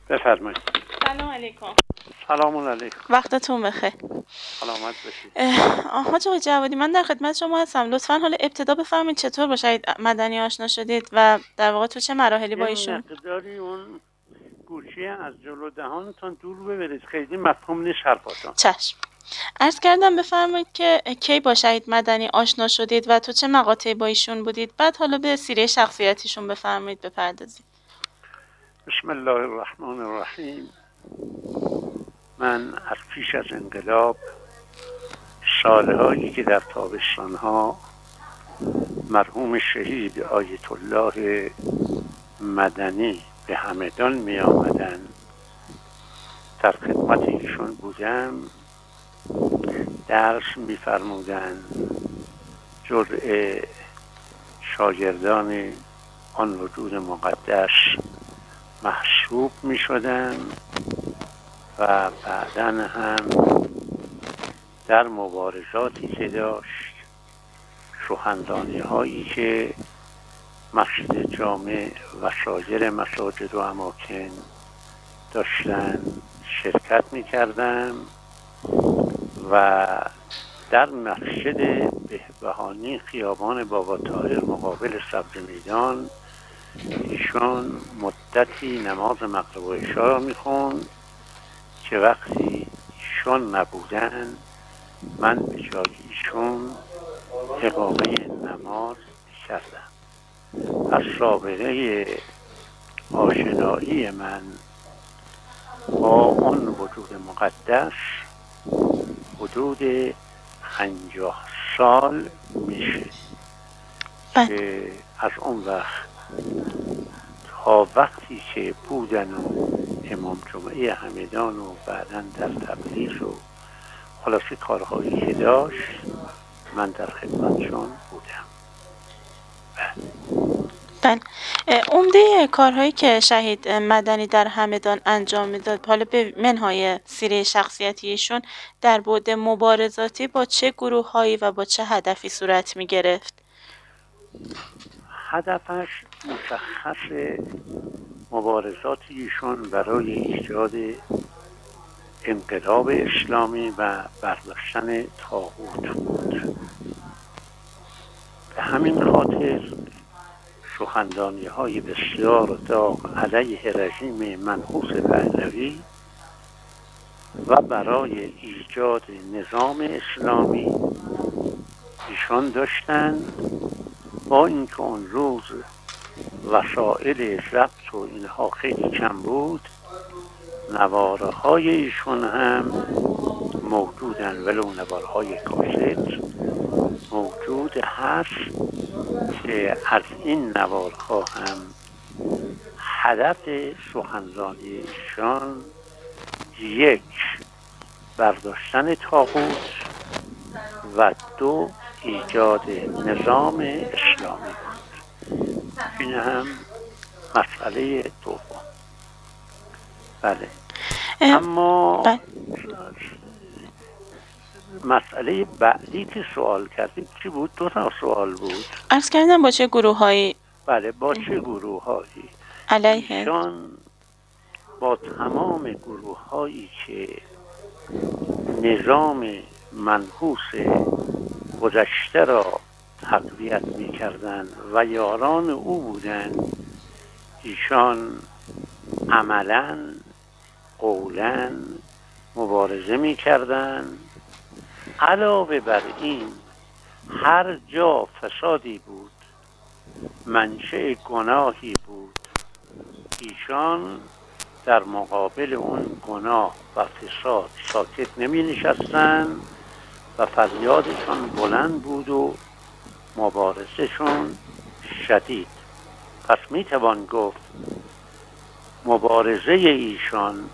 بفرمایید. سلام علیکم. سلام علیکم. وقتتون بخیر. سلامت باشید. حاج آقای جوادی، من در خدمت شما هستم. لطفاً حالا ابتدا بفرمایید چطور با شهید مدنی آشنا شدید و در واقع تو چه مراحلی با یه ایشون؟ مقداری اون گوشی از جلو دهانتون دور ببرید، خیلی مفهوم نیست حرفاتون. چشم. عرض کردم بفرمایید که کی با شهید مدنی آشنا شدید و تو چه مقاطعی با ایشون بودید، بعد حالا به سیره شخصیتیشون بفرمایید بپردازید. بسم الله الرحمن الرحیم. من از پیش از انقلاب سالهایی که در تابستانها مرحوم شهید آیت الله مدنی به همدان می آمدن در خدمت ایشون بودم. درس می فرمودن، جزء شاگردان آن وجود مقدس محسوب می شدن و بعداً هم در مبارزاتی که داشت، سخنرانی هایی که مسجد جامع و سایر مساجد و اماکن داشتن شرکت می کردم و در مسجد بهبهانی خیابان بابا طاهر مقابل سبز میدان ایشون مدتی نماز مغرب و عشا را میخوند که وقتی ایشون نبودن من به جای ایشون اقامه نماز کردم. از سابقه آشنایی من با آن وجود مقدس حدود 50 سال میشه که از اون وقت تا وقتی که بودن و امام جمعه همدان و بعداً در تبلیغ و خلاصه کارهایی که داشت من در خدمتشون بودم. بله. عمده کارهایی که شهید مدنی در همدان انجام میداد، حالا به منهای سیره شخصیتی ایشون، در بعد مبارزاتی با چه گروه‌هایی و با چه هدفی صورت می گرفت؟ هدفش مشخص مبارزات ایشون برای ایجاد انقلاب اسلامی و برداشتن طاغوت بود. به همین خاطر سخنرانی های بسیار داغ علیه رژیم منحوس پهلوی و برای ایجاد نظام اسلامی ایشان داشتند. با اینکه اون روز وسایل ضبط و اینها خیلی کم بود، نواره های ایشون هم موجودن، ولو نواره های کاست موجود هست که از این نواره ها هم هدف سخنرانی ایشان یک برداشتن طاغوت و دو ایجاد نظام اسلامی بود. این هم مسئله دوم. بله. اما مسئله بعدی که سوال کردید چی بود؟ 2 تا سوال بود. عرض کردم با چه گروه‌هایی؟ بله، با چه گروه‌هایی؟ علیه ایشان با تمام گروه‌هایی که نظام منحوس گذشته را تقویت می‌کردند و یاران او بودند، ایشان عملاً قولاً مبارزه می‌کردند. علاوه بر این هر جا فسادی بود، منشأ گناهی بود، ایشان در مقابل اون گناه و فساد ساکت نمی نشستن و فریادشان بلند بود و مبارزشون شدید. پس می توان گفت مبارزه ایشان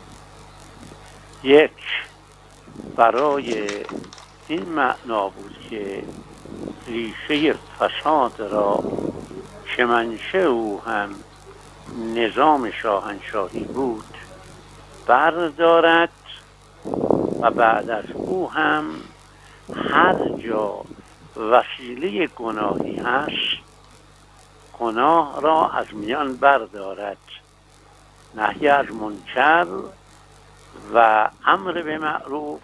یک برای این معنا بود که ریشه فساد را که منشأ او هم نظام شاهنشاهی بود بردارد و بعد از او هم هر جا وسیله گناهی هست گناه را از میان بردارد نهی از منکر و امر به معروف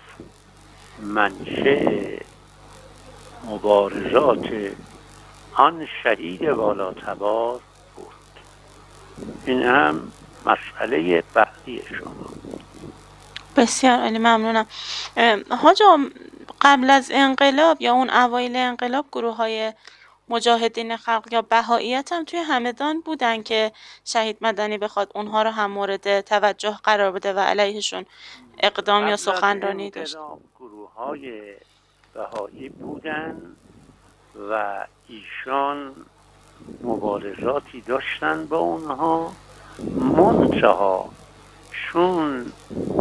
منشأ مبارزات آن شهید والاتبار بود. این هم مسئله بعدی شما. بسیار عالی، ممنونم. حاج آقا، قبل از انقلاب یا اون اوایل انقلاب گروه‌های مجاهدین خلق یا بهائیت هم توی همدان بودن که شهید مدنی بخواد اونها رو هم مورد توجه قرار بده و علیهشون اقدام یا سخنرانی داشت؟ گروه‌های بهایی بودن و ایشان مبارزاتی داشتن با اونها، منتها چون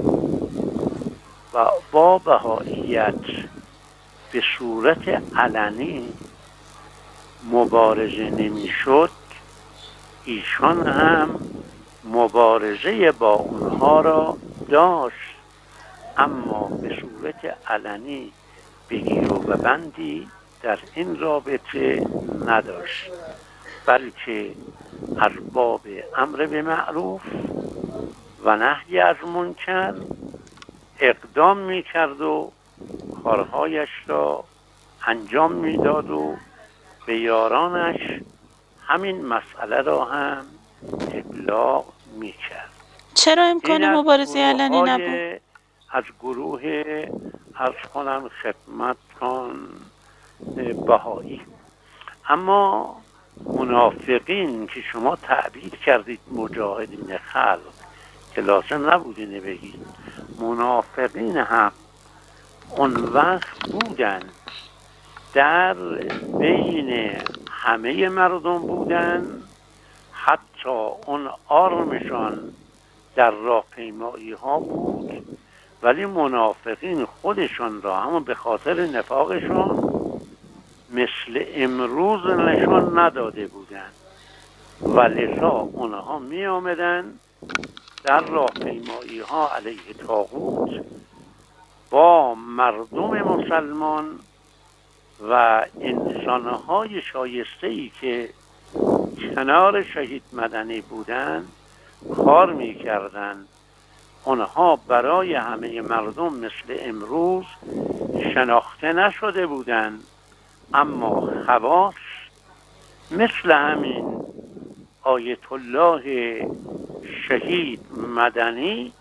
با بهائیت به صورت علنی مبارزه نمیشد، ایشان هم مبارزه با اونها را داشت، اما به صورت علنی بگیر و ببندی در این رابطه نداشت، بلکه از باب امر به معروف و نهی از منکر اقدام میکرد و کارهایش را انجام میداد و به یارانش همین مسئله را هم ابلاغ میکرد. چرا امکان مبارزه علنی نبود؟ از گروه از کنم خدمتتان بهایی. اما منافقین که شما تعبیر کردید مجاهدین خلق، که لازم نبود اینه بگید، منافقین هم اون وقت بودن، در بین همه مردم بودن، حتی اون آرمشان در راهپیمایی ها بود، ولی منافقین خودشان را همون به خاطر نفاقشان مثل امروز نشان نداده بودند و لذا اونها می آمدن در راهپیمایی ها علیه طاغوت با مردم مسلمان و انسانهای شایسته‌ای که کنار شهید مدنی بودند کار می کردن. اونها برای همه مردم مثل امروز شناخته نشده بودند، اما خواص مثل همین آیت الله شهید مدنی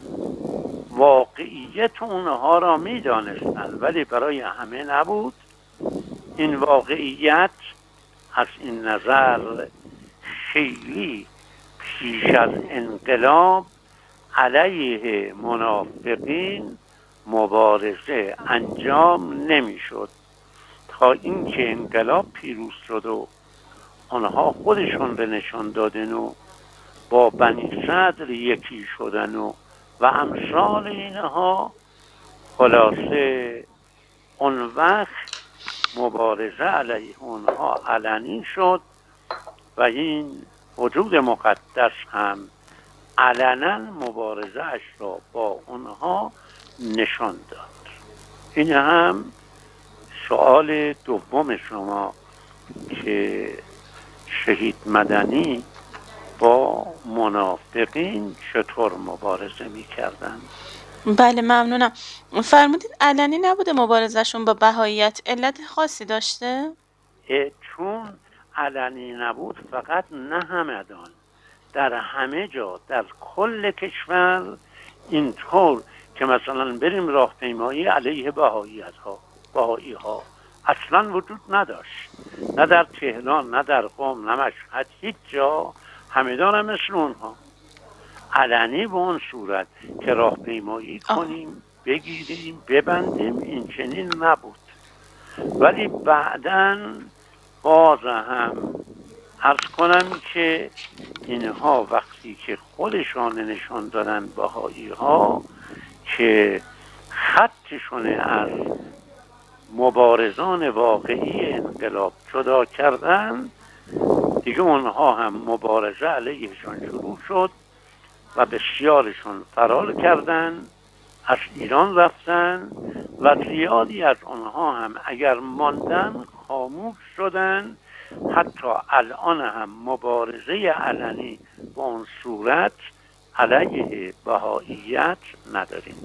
واقعیت اونها را می دانستند، ولی برای همه نبود. این واقعیت از این نظر خیلی پیش از انقلاب علیه منافقین مبارزه انجام نمیشد، تا اینکه انقلاب پیروز شد و آنها خودشون به نشان دادن و با بنی صدر یکی شدن و امثال اینها. خلاصه اون وقت مبارزه علیه اونها علنی شد و این وجود مقدس هم علنا مبارزه اش را با اونها نشان داد. این هم سوال دوم شما که شهید مدنی با منافقین چطور مبارزه می‌کردند. بله، ممنونم. فرمودید علنی نبوده مبارزهشون با بهاییت، علت خاصی داشته؟ چون علنی نبود، فقط نه همدان، در همه جا در کل کشور اینطور که مثلا بریم راهپیمایی علیه بهایی ها اصلا وجود نداشت، نه در تهران، نه در قم، نه مشهد، هیچ جا همدان هم مثل اونها علنی به اون صورت که راهپیمایی کنیم، بگیریم، ببندیم، این چنین نبود. ولی بعداً باز هم عرض کنم که اینها وقتی که خودشان نشان دادن بهایی ها که خطشون از مبارزان واقعی انقلاب جدا کردن، دیگه اونها هم مبارزه علیهشان شروع شد و بسیارشون فرار کردن، از ایران رفتن و زیادی از آنها هم اگر ماندن خاموش شدن. حتی الان هم مبارزه علنی با اون صورت علیه بهائیت نداریم.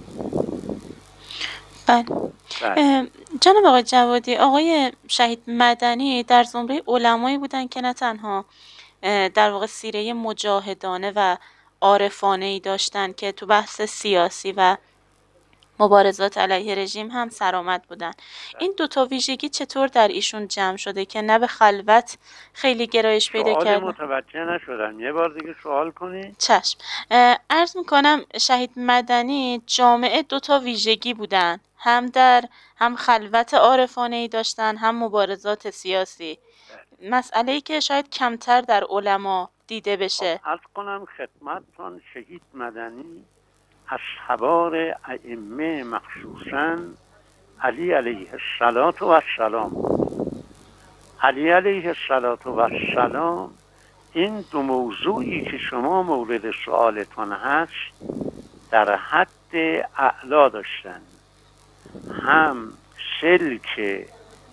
بله. بله. جناب آقای جوادی، آقای شهید مدنی در زمره علمایی بودن که نه تنها در واقع سیره مجاهدانه و عارفانه‌ای داشتن که تو بحث سیاسی و مبارزات علیه رژیم هم سرآمد بودن. این دوتا ویژگی چطور در ایشون جمع شده که نه به خلوت خیلی گرایش پیدا سوال کردن؟ متوجه نشدم، یه بار دیگه سوال کنی؟ چشم. عرض میکنم شهید مدنی جامعه دوتا ویژگی بودن، هم خلوت عارفانه‌ای داشتن، هم مبارزات سیاسی. مسئله‌ای که شاید کمتر در علما دیده بشه. عرض کنم خدمتتان شهید مدنی از حوار ائمه مخصوصاً علی علیه السلام علی علیه السلام این دو موضوعی که شما مورد سوالتان هست در حد اعلا داشتن. هم سلک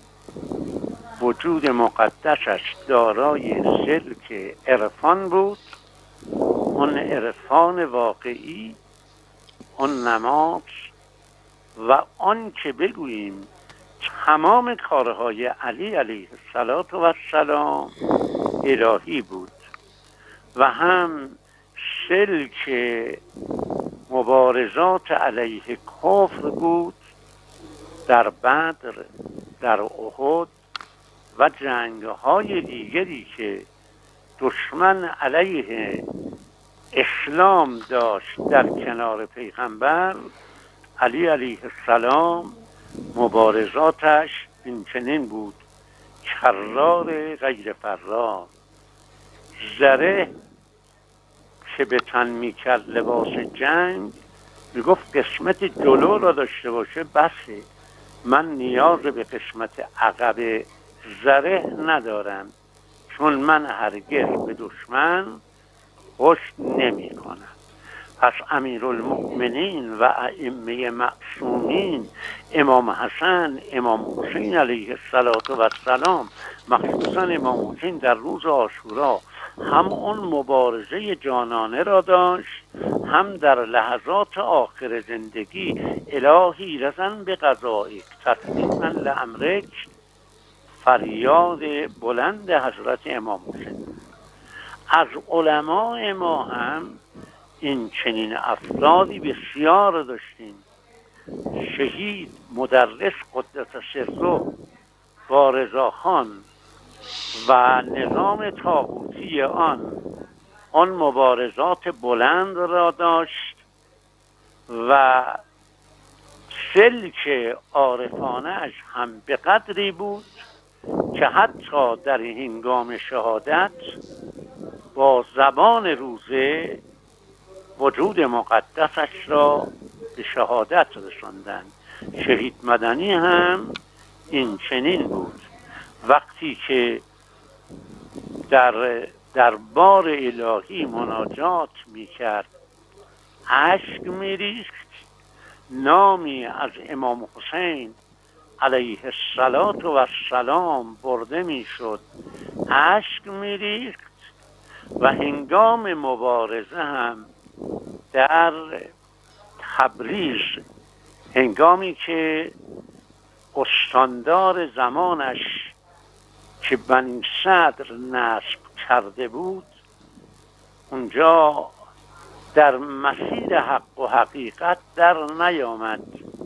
وجود مقدسش دارای سلک عرفان بود، اون عرفان واقعی، اون نماز و آن که بگوییم تمام کارهای علی علیه السلام الهی بود، و هم سلک مبارزات علیه کفر بود در بدر، در احد و جنگ‌های دیگری که دشمن علیه اسلام داشت در کنار پیغمبر. علی علیه السلام مبارزاتش این چنین بود: کرار غیر فرار، زره که به تن میکرد لباس جنگ، میگفت قسمت جلو را داشته باشه بسه، من نیاز به قسمت عقب زره ندارم، چون من هرگز به دشمن پشت نمی کنم. پس امیرالمؤمنین و ائمه معصومین، امام حسن، امام حسین علیه السلام، مخصوصا امام حسین در روز عاشورا هم اون مبارزه جانانه را داشت، هم در لحظات آخر زندگی الهی رزن به قضایک تسلیما لامرک، فریاد بلند حضرت امام حسین. از علماء ما هم این چنین افرادی بسیار داشتیم. شهید مدرس قدس سره با رضاخان و نظام طاغوتی آن مبارزات بلند را داشت و سلک عارفانه اش هم به قدری بود که حتی در هنگام شهادت با زبان روزه وجود مقدسش را به شهادت رساندن. شهید مدنی هم این چنین بود. وقتی که در دربار الهی مناجات میکرد، اشک میریخت، نامی از امام حسین علیه السلام برده میشد، اشک میریخت. و هنگام مبارزه هم در تبریز، هنگامی که استاندار زمانش که بنی صدر نصب کرده بود، اونجا در مسیر حق و حقیقت در نیامد.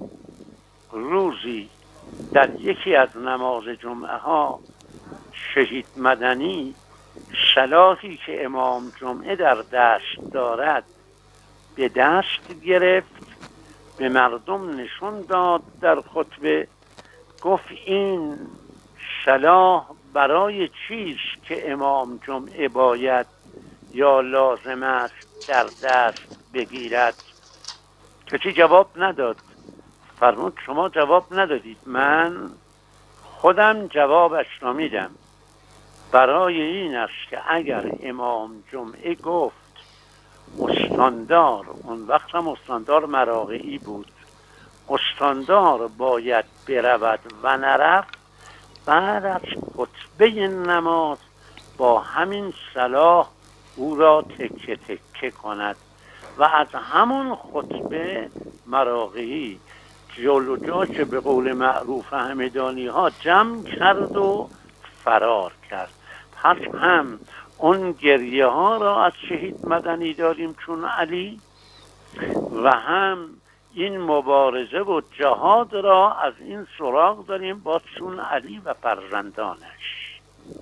روزی در یکی از نماز جمعه ها شهید مدنی سلاحی که امام جمعه در دست دارد به دست گرفت، به مردم نشون داد در خطبه، گفت این سلاح برای چیست که امام جمعه باید یا لازم است در دست بگیرد؟ کسی جواب نداد. فرمود شما جواب ندادید، من خودم جوابش را میدم. برای این است که اگر امام جمعه گفت استاندار، اون وقت هم استاندار مراغعی بود، استاندار باید برود و نرفت، بعد از خطبه نماز با همین سلاح او را تکه تکه کند. و از همون خطبه مراغی جلو جا که به قول معروف همدانی ها جمع کرد و فرار کرد. پس هم اون گریه ها را از شهید مدنی داریم چون علی، و هم این مبارزه و جهاد را از این سراغ داریم با چون علی و فرزندانش.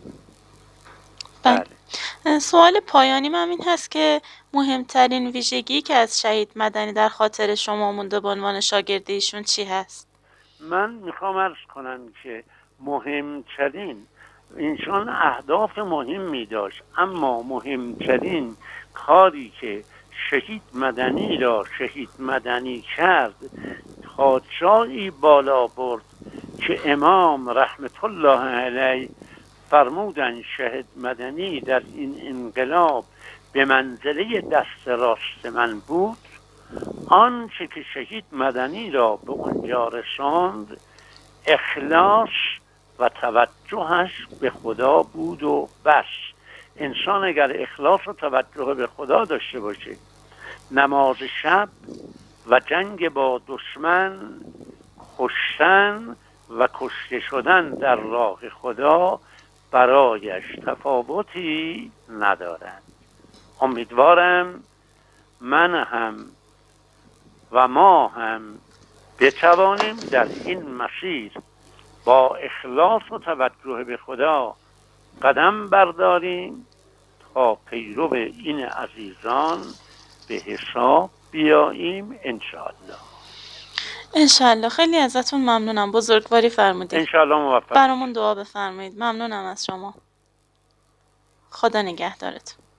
بله. سوال پایانی من این هست که مهمترین ویژگی که از شهید مدنی در خاطر شما مونده به عنوان شاگرد ایشون چی هست؟ من میخوام عرض کنم که مهمترین، انسان اهداف مهمی داشت، اما مهمترین کاری که شهید مدنی را شهید مدنی کرد، پادشاهی بالا برد که امام رحمت الله علیه فرمودن شهید مدنی در این انقلاب به منزله دست راست من بود. آنچه که شهید مدنی را به اونجا رساند اخلاص و توجهش به خدا بود و بس. انسان اگر اخلاص و توجه به خدا داشته باشه، نماز شب و جنگ با دشمن، کشتن و کشته شدن در راه خدا برایش تفاوتی ندارند. امیدوارم من هم و ما هم بتوانیم در این مسیر با اخلاص و توجه به خدا قدم برداریم تا پیرو این عزیزان به حساب بیاییم انشاءالله. انشالله. خیلی ازتون ممنونم، بزرگواری فرمودید. انشاءالله موفق. برامون دعا بفرمایید. ممنونم از شما. خدا نگهدارتون.